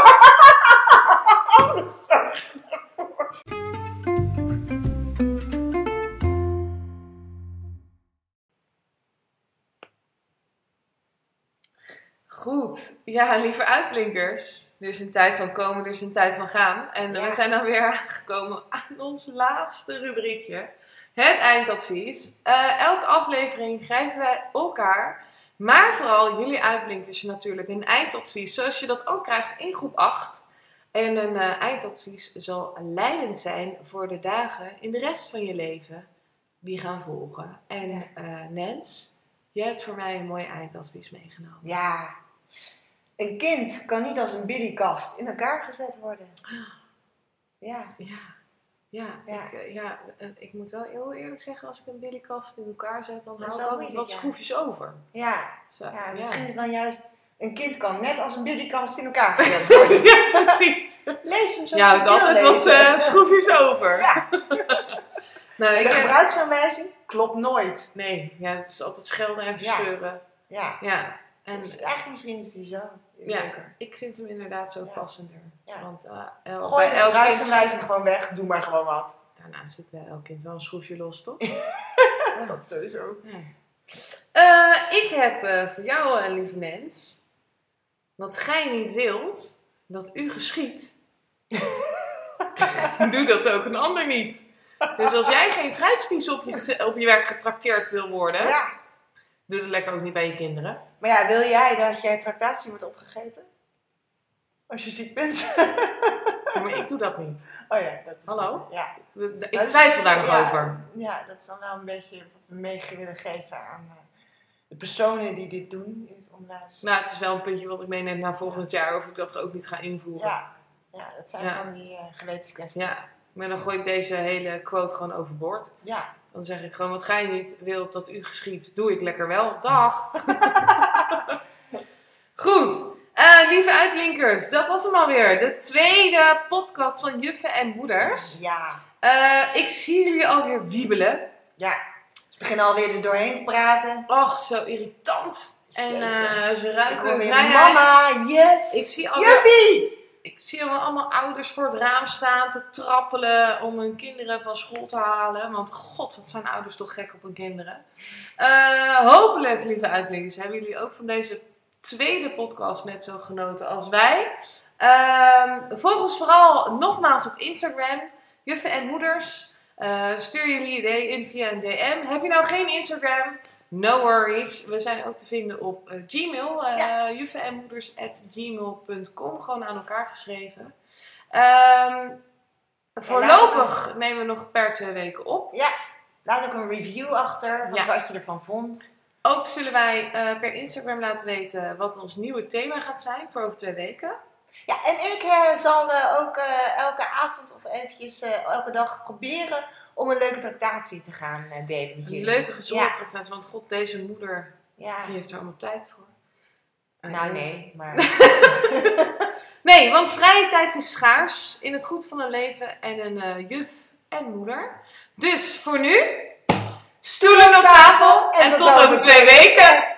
Goed, ja, lieve uitblinkers. Er is een tijd van komen, er is een tijd van gaan. En Ja. we zijn dan weer aangekomen aan ons laatste rubriekje. Het eindadvies. Uh, elke aflevering geven wij elkaar, maar vooral jullie uitblinkers natuurlijk, een eindadvies. Zoals je dat ook krijgt in groep acht. En een uh, eindadvies zal leidend zijn voor de dagen in de rest van je leven die gaan volgen. En Ja. uh, Nens, jij hebt voor mij een mooi eindadvies meegenomen. Ja. Een kind kan niet als een billykast in elkaar gezet worden. Ja. Ja, ja, Ja. Ik, uh, ja uh, ik moet wel heel eerlijk zeggen, als ik een billykast in elkaar zet, dan Dat is hou ik wel altijd wat moeilijk, ja. schroefjes over. Ja. Zo, Ja, ja. misschien is dan juist... Een kind kan net als een billykast in elkaar gezet worden. Ja, precies. Lees hem zo. Je houdt altijd wat uh, schroefjes over. Ja. Nou, En ik de heb... gebruiksaanwijzing klopt nooit. Nee, ja, het is altijd schelden en verscheuren. Ja. Ja. En Dus eigenlijk misschien is die zo. ja, leuker. ik vind hem inderdaad zo Ja. passender. Ja. Want uh, el- Gooi bij de elk kind... gebruiksaanwijzing gewoon weg. Doe maar gewoon wat. Daarnaast zit bij elk kind wel een schroefje los, toch? Dat sowieso. Ja. Uh, ik heb uh, voor jou, uh, lieve mens, wat gij niet wilt, dat u geschiet, doe dat ook een ander niet. Dus als jij geen fruitspies op je, op je werk getrakteerd wil worden, Ja. doe het lekker ook niet bij je kinderen. Maar ja, wil jij dat jij tractatie wordt opgegeten? Als je ziek bent? Maar ik doe dat niet. Oh ja, dat is... Hallo? Ja. Ik twijfel daar nog ja, over. Ja, dat is dan wel een beetje wat we mee willen geven aan uh, de personen die dit doen in het onderwijs. Nou, het is wel een puntje wat ik meeneem naar volgend jaar, of ik dat er ook niet ga invoeren. Ja, ja dat zijn Ja. van die uh, gewetenskwesties. Ja, maar dan gooi ik deze hele quote gewoon overboord. Ja. Dan zeg ik gewoon, wat gij niet wilt dat u geschiet, doe ik lekker wel. Dag! Goed, uh, lieve uitblinkers, dat was hem alweer. De tweede podcast van Juffen en Moeders. Ja. Uh, ik zie jullie alweer wiebelen. Ja. Ze beginnen alweer er doorheen te praten. Och, zo irritant. En uh, ze Ik ruiken hoor hun weer vrijheid. mama, juf, Ik zie alweer... juffie! Ik zie allemaal, allemaal ouders voor het raam staan te trappelen om hun kinderen van school te halen. Want god, wat zijn ouders toch gek op hun kinderen. Uh, hopelijk, lieve uitblinkers, hebben jullie ook van deze tweede podcast net zo genoten als wij. Uh, volg ons vooral nogmaals op Instagram, Juffen en Moeders. Uh, stuur jullie idee in via een D M. Heb je nou geen Instagram? No worries. We zijn ook te vinden op uh, Gmail. Uh, ja. juffen en moeders at gmail punt com. Gewoon aan elkaar geschreven. Um, voorlopig we... nemen we nog per twee weken op. Ja, laat ook een review achter. Wat, ja. wat je ervan vond. Ook zullen wij uh, per Instagram laten weten wat ons nieuwe thema gaat zijn voor over twee weken. Ja, en ik uh, zal uh, ook uh, elke avond of eventjes uh, elke dag proberen om een leuke tractatie te gaan uh, delen met jullie. Een leuke gezonde ja. tractatie, want god, deze moeder, ja. die heeft er allemaal tijd voor. Uh, nou nee, maar... nee, want vrije tijd is schaars in het goed van een leven en een uh, juf en moeder. Dus voor nu, stoelen op tafel en, en tot over twee weken.